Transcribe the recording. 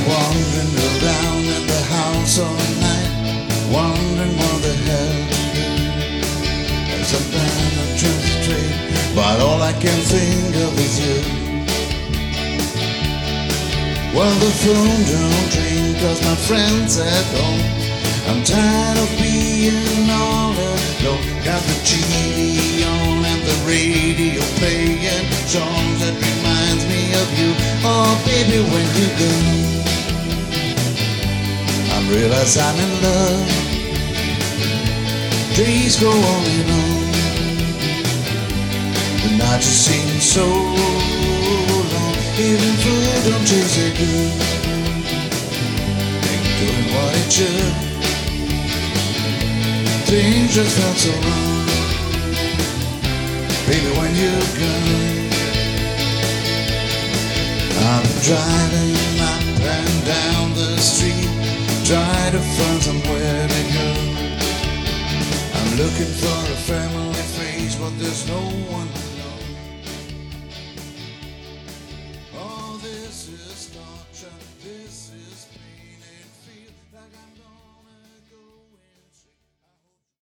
Wandering around in the house all night, wondering what the hell to do. As I'm trying to concentrate, but all I can think of is you. Well, the phone don't ring 'cause my friend's at home. I'm tired of being all alone. Got the TV on and the radio playing songs that reminds me of you. Oh baby, when you go, I realize I'm in love. Days go on and on, the night just seems so long. Even food don't taste so good, ain't doing what it should. Things just felt so wrong, baby, when you're gone. I'm driving up and down the street, trying to find somewhere to go. I'm looking for a family face, but there's no one